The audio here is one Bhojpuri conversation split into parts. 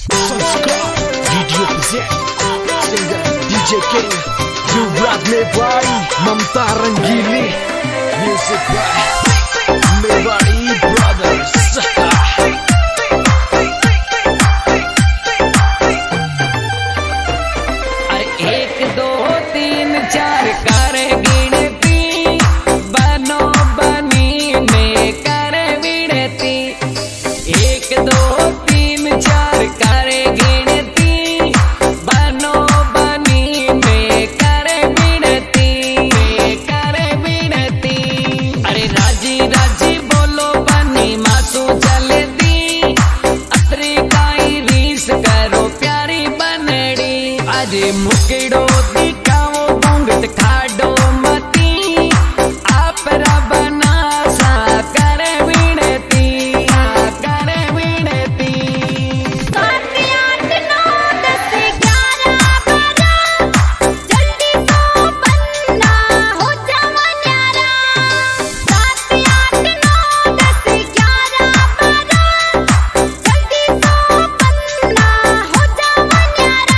Video singer DJ King Yuvraj Mewari Mamta Rangili music by Mewari brothers. मुकेड़ो दिखाओ घूंघट खाडो मती आप रबना सा करे विनती करे विनती। 7 8 9 10 11 12 जल्दी सो बनना हो जावा न्यारा। 7 8 9 10 11 12 जल्दी सो बनना हो जावा न्यारा।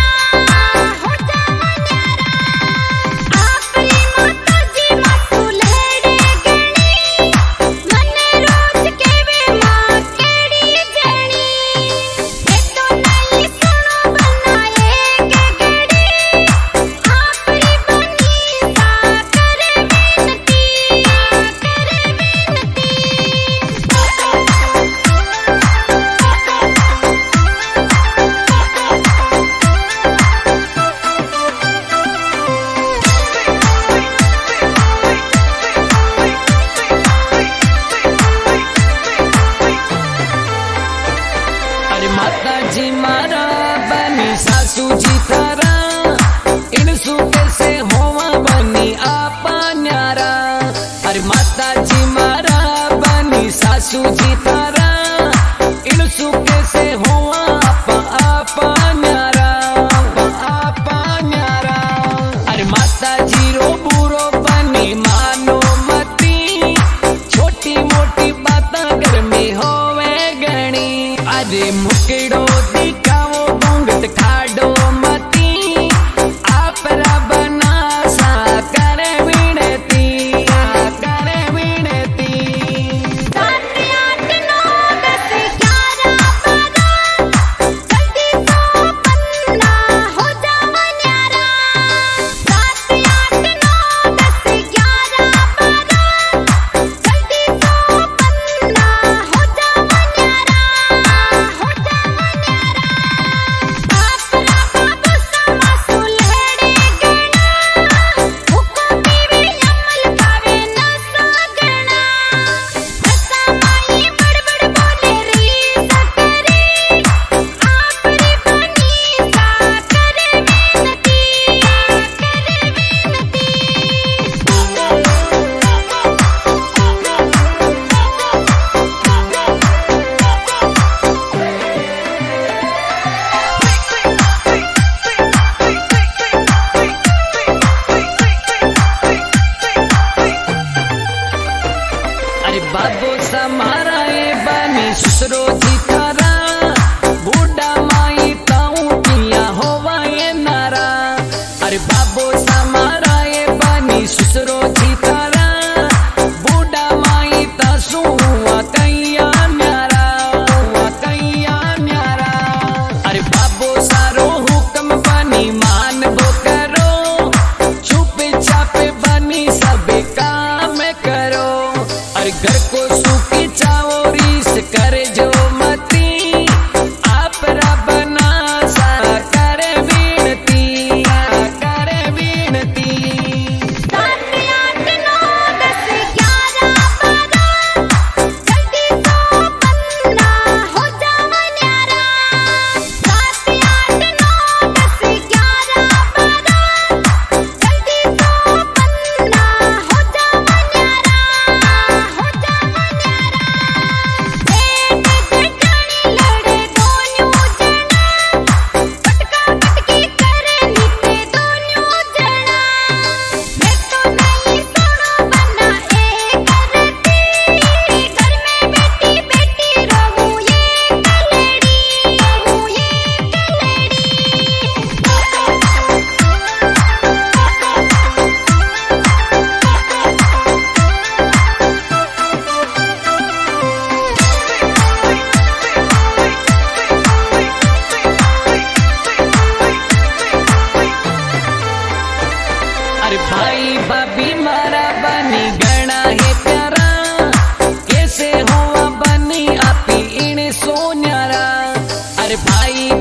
माता जी मारा बनी सासू जी थारा इन सूखे से होवा बनी आपा न्यारा। अरे माता जी मारा बनी सासू जी थारा इन सूखे से होवा आपा न्यारा आपा न्यारा। अरे माता जी रो बुरो बनी मानो मती छोटी मोटी बाता घर में होवे गणी। अरे मुकेड़ो दिखाओ घूंघट खाडो मती आप रबना सा करे विनती करे विनती। 7 8 9 10 11 12 जल्दी सो बनना हो जावा न्यारा। 7 8 9 10 11 12 जल्दी सो बनना हो जावा न्यारा हो जावा न्यारा। आप रबा अरे भाई